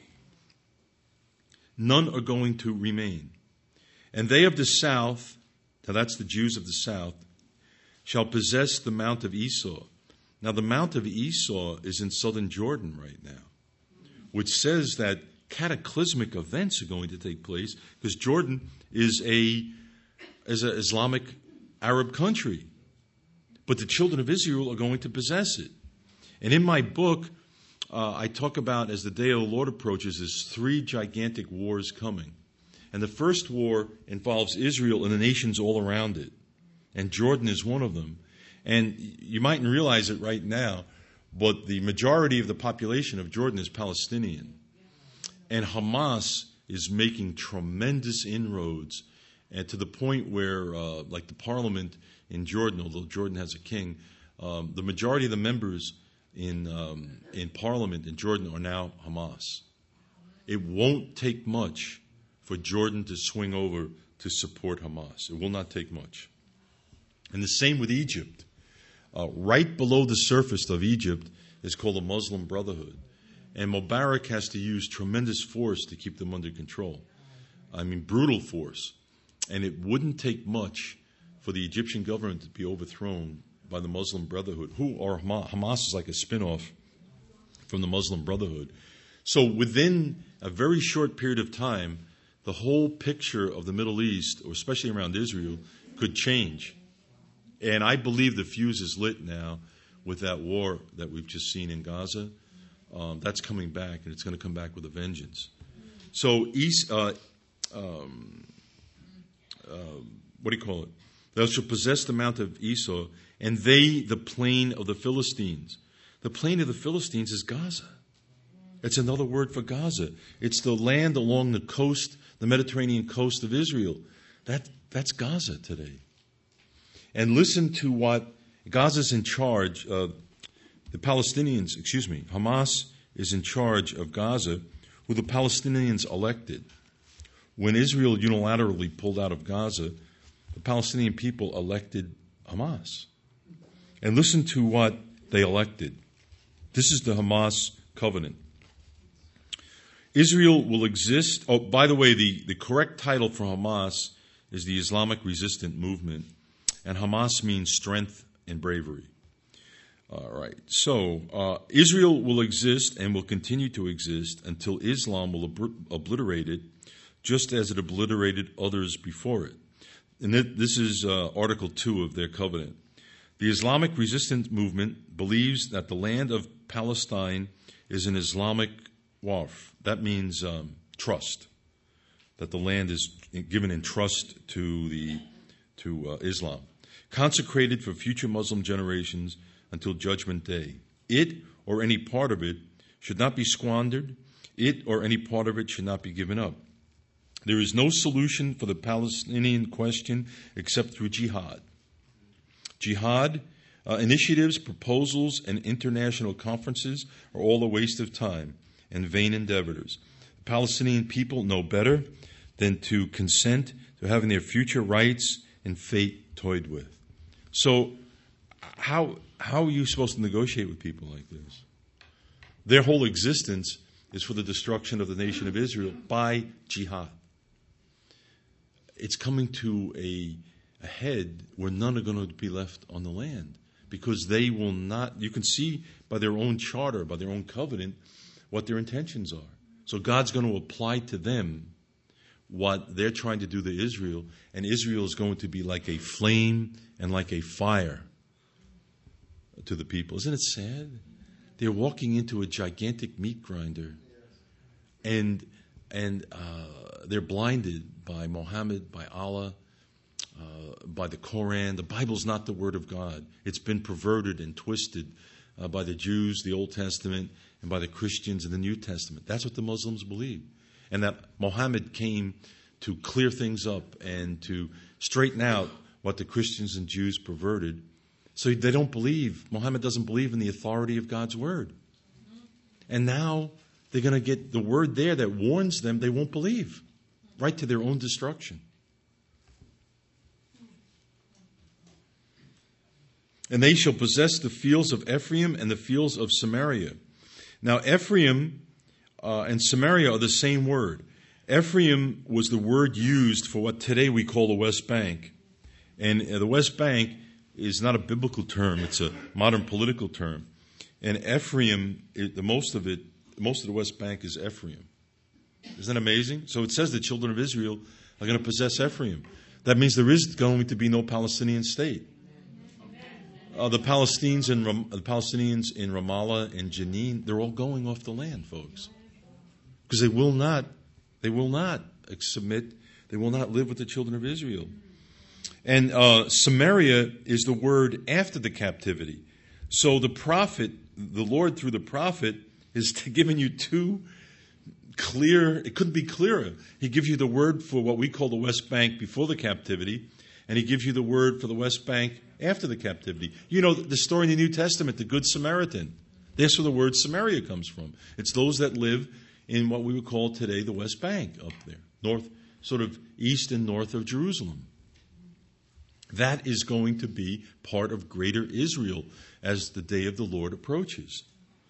None are going to remain. And they of the south, now that's the Jews of the south, shall possess the Mount of Esau. Now the Mount of Esau is in southern Jordan right now, which says that cataclysmic events are going to take place because Jordan is an Islamic Arab country. But the children of Israel are going to possess it. And in my book, I talk about, as the day of the Lord approaches, there's 3 gigantic wars coming. And the first war involves Israel and the nations all around it. And Jordan is one of them. And you mightn't realize it right now, but the majority of the population of Jordan is Palestinian. And Hamas is making tremendous inroads, and to the point where, like the parliament in Jordan, although Jordan has a king, the majority of the members in parliament in Jordan are now Hamas. It won't take much for Jordan to swing over to support Hamas. It will not take much. And the same with Egypt. Right below the surface of Egypt is called the Muslim Brotherhood. And Mubarak has to use tremendous force to keep them under control. I mean, brutal force. And it wouldn't take much for the Egyptian government to be overthrown by the Muslim Brotherhood, Hamas is like a spin-off from the Muslim Brotherhood. So within a very short period of time, the whole picture of the Middle East, or especially around Israel, could change. And I believe the fuse is lit now with that war that we've just seen in Gaza. That's coming back, and it's going to come back with a vengeance. So, what do you call it? Thou shalt possess the Mount of Esau, and they the plain of the Philistines. The plain of the Philistines is Gaza. It's another word for Gaza. It's the land along the coast, the Mediterranean coast of Israel. That's Gaza today. And listen to what Gaza's in charge of. Hamas is in charge of Gaza, who the Palestinians elected. When Israel unilaterally pulled out of Gaza, the Palestinian people elected Hamas. And listen to what they elected. This is the Hamas covenant. Israel will exist. Oh, by the way, the correct title for Hamas is the Islamic Resistance Movement, and Hamas means strength and bravery. All right. So Israel will exist and will continue to exist until Islam will obliterate it, just as it obliterated others before it. And this is Article 2 of their covenant. The Islamic resistance movement believes that the land of Palestine is an Islamic waqf. That means trust, that the land is given in trust to Islam, consecrated for future Muslim generations until Judgment Day. It or any part of it should not be squandered. It or any part of it should not be given up. There is no solution for the Palestinian question except through jihad. Jihad, initiatives, proposals, and international conferences are all a waste of time and vain endeavors. The Palestinian people know better than to consent to having their future rights and fate toyed with. So how are you supposed to negotiate with people like this? Their whole existence is for the destruction of the nation of Israel by jihad. It's coming to a head where none are going to be left on the land, because they will not. You can see by their own charter, by their own covenant, what their intentions are. So God's going to apply to them what they're trying to do to Israel, and Israel is going to be like a flame and like a fire to the people. Isn't it sad? They're walking into a gigantic meat grinder, and they're blinded by Muhammad, by Allah, by the Koran. The Bible's not the Word of God. It's been perverted and twisted by the Jews, the Old Testament, and by the Christians in the New Testament. That's what the Muslims believe. And that Muhammad came to clear things up and to straighten out what the Christians and Jews perverted. So they don't believe, Muhammad doesn't believe in the authority of God's Word. And now they're going to get the word there that warns them, they won't believe, right to their own destruction. And they shall possess the fields of Ephraim and the fields of Samaria. Now, Ephraim and Samaria are the same word. Ephraim was the word used for what today we call the West Bank. And the West Bank is not a biblical term. It's a modern political term. And Ephraim, most of the West Bank is Ephraim. Isn't that amazing? So it says the children of Israel are going to possess Ephraim. That means there is going to be no Palestinian state. The Palestinians in Ramallah and Jenin, they're all going off the land, folks, because they will not submit. They will not live with the children of Israel. And Samaria is the word after the captivity. So the prophet, the Lord through the prophet, is giving you two clear. It couldn't be clearer. He gives you the word for what we call the West Bank before the captivity, and he gives you the word for the West Bank after the captivity. You know the story in the New Testament, the Good Samaritan. That's where the word Samaria comes from. It's those that live in what we would call today the West Bank up there, north, sort of east and north of Jerusalem. That is going to be part of greater Israel as the day of the Lord approaches.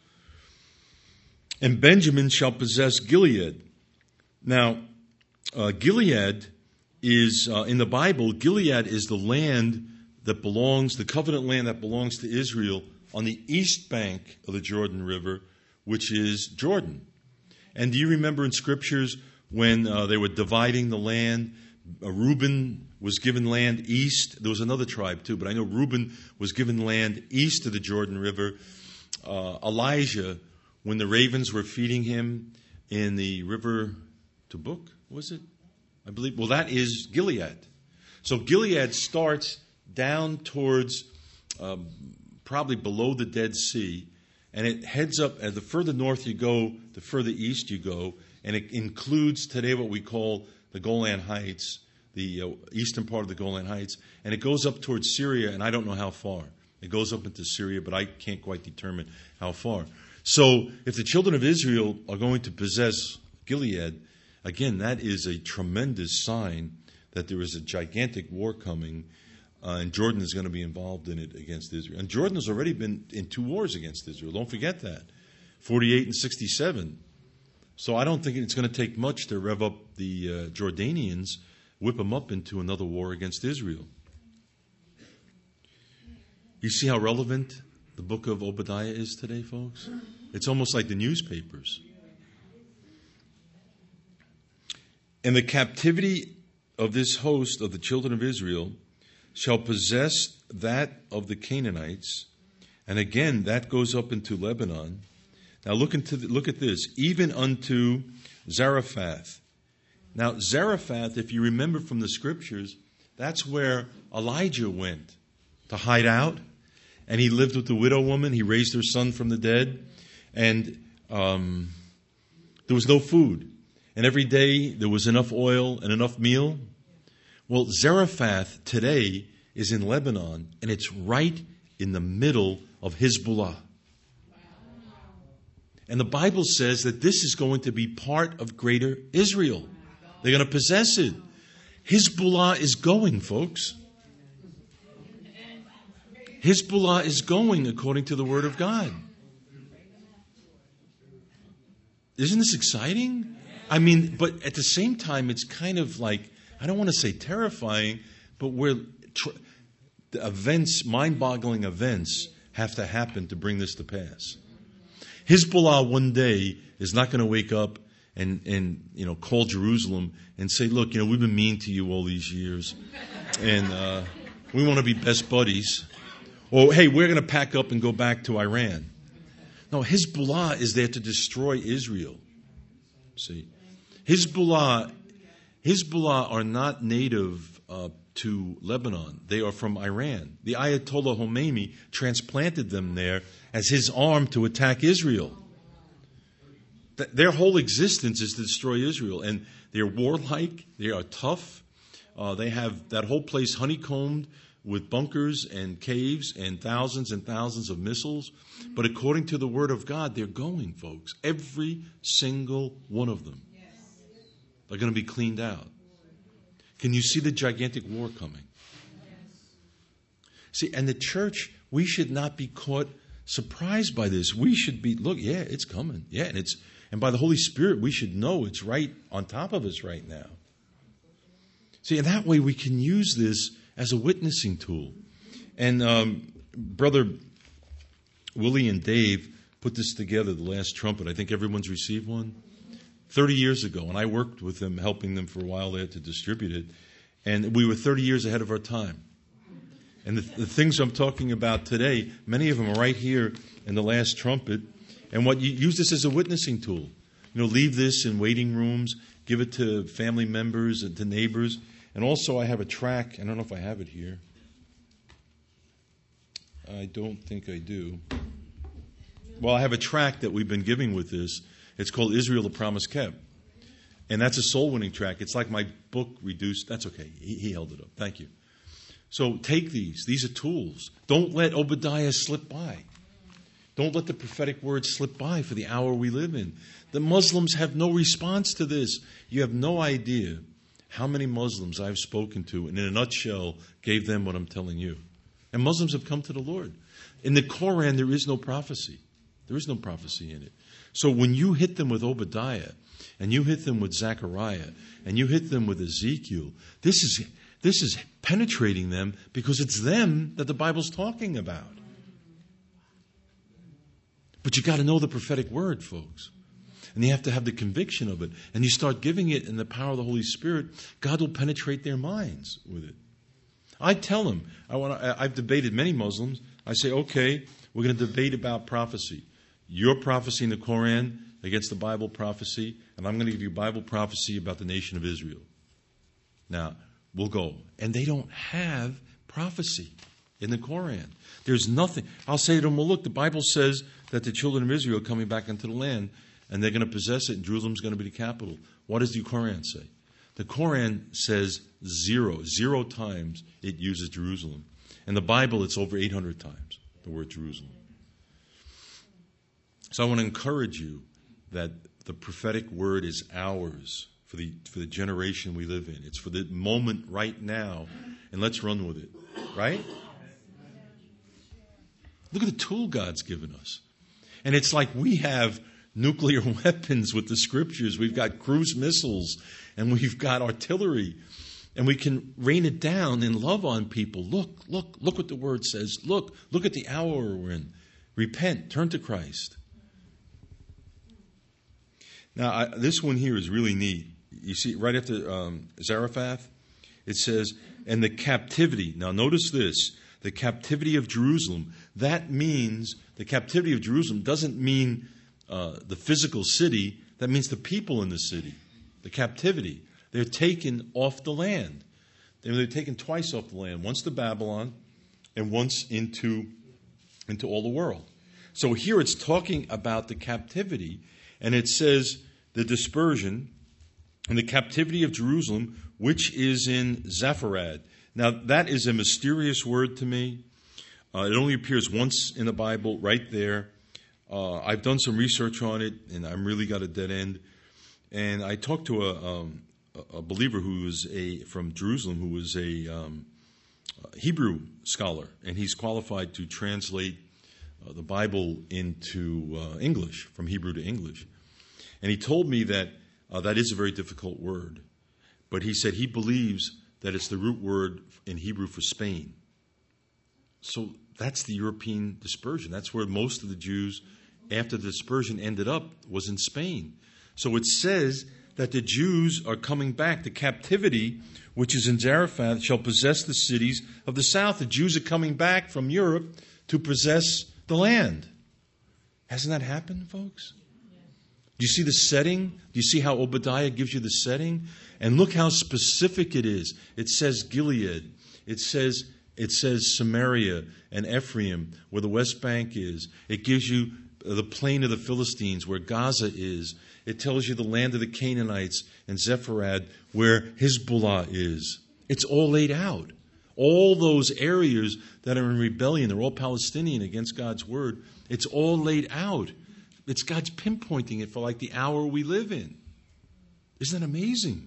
And Benjamin shall possess Gilead. Now, Gilead is, in the Bible, Gilead is the land that belongs, the covenant land that belongs to Israel on the east bank of the Jordan River, which is Jordan. And do you remember in scriptures when they were dividing the land, Reuben was given land east. There was another tribe too, but I know Reuben was given land east of the Jordan River. Elijah, when the ravens were feeding him in the river Tabuk, was it? I believe. Well, that is Gilead. So Gilead starts down towards probably below the Dead Sea, and it heads up. The further north you go, the further east you go, and it includes today what we call the Golan Heights, the eastern part of the Golan Heights, and it goes up towards Syria, and I don't know how far. It goes up into Syria, but I can't quite determine how far. So if the children of Israel are going to possess Gilead, again, that is a tremendous sign that there is a gigantic war coming, and Jordan is going to be involved in it against Israel. And Jordan has already been in 2 wars against Israel. Don't forget that. 48 and 67. So I don't think it's going to take much to rev up the Jordanians, whip them up into another war against Israel. You see how relevant the book of Obadiah is today, folks? It's almost like the newspapers. And the captivity of this host of the children of Israel shall possess that of the Canaanites. And again, that goes up into Lebanon. Now look at this. Even unto Zarephath. Now Zarephath, if you remember from the scriptures, that's where Elijah went to hide out. And he lived with the widow woman. He raised her son from the dead. And there was no food. And every day there was enough oil and enough meal. Well, Zarephath today is in Lebanon, and it's right in the middle of Hezbollah. And the Bible says that this is going to be part of greater Israel. They're going to possess it. Hezbollah is going, folks. Hezbollah is going according to the Word of God. Isn't this exciting? I mean, but at the same time, it's kind of like, I don't want to say terrifying, but the events, mind-boggling events, have to happen to bring this to pass. Hezbollah one day is not going to wake up and call Jerusalem and say, look, we've been mean to you all these years, and we want to be best buddies. Or, hey, we're going to pack up and go back to Iran. No, Hezbollah is there to destroy Israel. See, Hezbollah are not native to Lebanon. They are from Iran. The Ayatollah Khomeini transplanted them there as his arm to attack Israel. Their whole existence is to destroy Israel. And they're warlike. They are tough. They have that whole place honeycombed with bunkers and caves and thousands of missiles. But according to the Word of God, they're going, folks. Every single one of them are going to be cleaned out. Can you see the gigantic war coming? See, and the church, we should not be caught surprised by this. We should be, look, yeah, it's coming. Yeah, and by the Holy Spirit, we should know it's right on top of us right now. See, and that way we can use this as a witnessing tool. And Brother Willie and Dave put this together, The Last Trumpet. I think everyone's received one. 30 years ago, and I worked with them, helping them for a while there to distribute it. And we were 30 years ahead of our time. And the things I'm talking about today, many of them are right here in The Last Trumpet. And what you use this as a witnessing tool. Leave this in waiting rooms, give it to family members and to neighbors. And also I have a track. I don't know if I have it here. I don't think I do. Well, I have a track that we've been giving with this. It's called Israel, the Promise Kept. And that's a soul-winning track. It's like my book reduced. That's okay. He held it up. Thank you. So take these. These are tools. Don't let Obadiah slip by. Don't let the prophetic word slip by for the hour we live in. The Muslims have no response to this. You have no idea how many Muslims I've spoken to and in a nutshell gave them what I'm telling you. And Muslims have come to the Lord. In the Quran, there is no prophecy. There is no prophecy in it. So when you hit them with Obadiah, and you hit them with Zechariah, and you hit them with Ezekiel, this is penetrating them because it's them that the Bible's talking about. But you got to know the prophetic word, folks. And you have to have the conviction of it. And you start giving it in the power of the Holy Spirit, God will penetrate their minds with it. I tell them, I've debated many Muslims. I say, okay, we're going to debate about prophecy. Your prophecy in the Quran against the Bible prophecy, and I'm going to give you Bible prophecy about the nation of Israel. Now, we'll go. And they don't have prophecy in the Quran. There's nothing. I'll say to them, well, look, the Bible says that the children of Israel are coming back into the land, and they're going to possess it, and Jerusalem's going to be the capital. What does the Quran say? The Quran says zero times it uses Jerusalem. In the Bible, it's over 800 times, the word Jerusalem. So I want to encourage you that the prophetic word is ours for the generation we live in. It's for the moment right now, and let's run with it, right? Look at the tool God's given us. And it's like we have nuclear weapons with the scriptures. We've got cruise missiles, and we've got artillery, and we can rain it down and love on people. Look what the word says. Look at the hour we're in. Repent. Turn to Christ. Now, this one here is really neat. You see, right after Zarephath, it says, and the captivity. Now, notice this. The captivity of Jerusalem. That means, the captivity of Jerusalem doesn't mean the physical city. That means the people in the city. The captivity. They're taken off the land. They're taken twice off the land. Once to Babylon and once into all the world. So here it's talking about the captivity. And it says the dispersion and the captivity of Jerusalem, which is in Zapharad. Now, that is a mysterious word to me. It only appears once in the Bible, right there. I've done some research on it, and I've really got a dead end. And I talked to a believer who was from Jerusalem, who was a Hebrew scholar, and he's qualified to translate the Bible into English, from Hebrew to English. And he told me that that is a very difficult word. But he said he believes that it's the root word in Hebrew for Spain. So that's the European dispersion. That's where most of the Jews, after the dispersion ended up, was in Spain. So it says that the Jews are coming back. The captivity, which is in Zarephath, shall possess the cities of the south. The Jews are coming back from Europe to possess the land. Hasn't that happened, folks? Do you see the setting? Do you see how Obadiah gives you the setting? And look how specific it is. It says Gilead. It says Samaria and Ephraim, where the West Bank is. It gives you the plain of the Philistines, where Gaza is. It tells you the land of the Canaanites and Zapharad, where Hezbollah is. It's all laid out. All those areas that are in rebellion, they're all Palestinian against God's word. It's all laid out. It's God's pinpointing it for like the hour we live in. Isn't that amazing?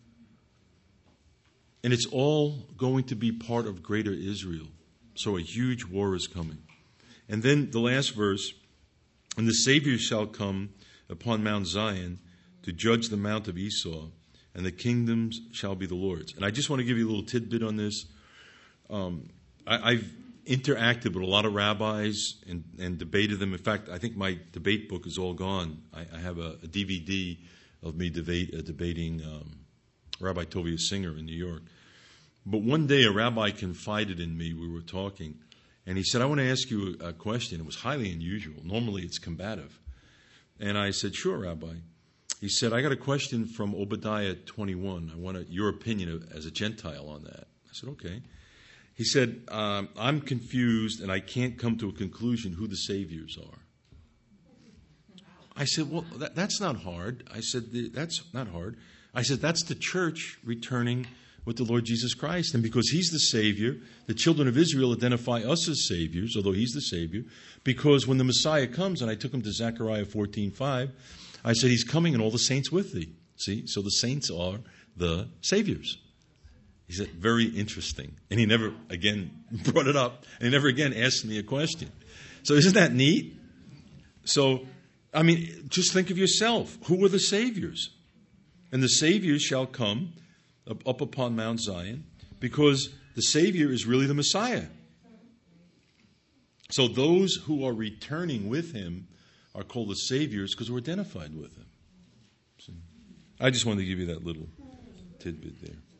And it's all going to be part of greater Israel. So a huge war is coming. And then the last verse, and the Savior shall come upon Mount Zion to judge the mount of Esau, and the kingdoms shall be the Lord's. And I just want to give you a little tidbit on this. I've interacted with a lot of rabbis and debated them. In fact, I think my debate book is all gone. I have a DVD of me debating Rabbi Tovia Singer in New York. But one day a rabbi confided in me. We were talking, and he said, I want to ask you a question. It was highly unusual. Normally it's combative. And I said, sure, Rabbi. He said, I got a question from Obadiah 21. I want your opinion as a Gentile on that. I said, okay. He said, I'm confused and I can't come to a conclusion who the saviors are. I said, well, that's not hard. I said, that's not hard. I said, that's the church returning with the Lord Jesus Christ. And because he's the Savior, the children of Israel identify us as saviors, although he's the Savior, because when the Messiah comes, and I took him to Zechariah 14:5, I said, he's coming and all the saints with thee. See, so the saints are the saviors. He said, very interesting. And he never again brought it up, and he never again asked me a question. So isn't that neat? So, I mean, just think of yourself. Who are the saviors? And the saviors shall come up upon Mount Zion, because the Savior is really the Messiah. So those who are returning with him are called the saviors because we're identified with him. So I just wanted to give you that little tidbit there.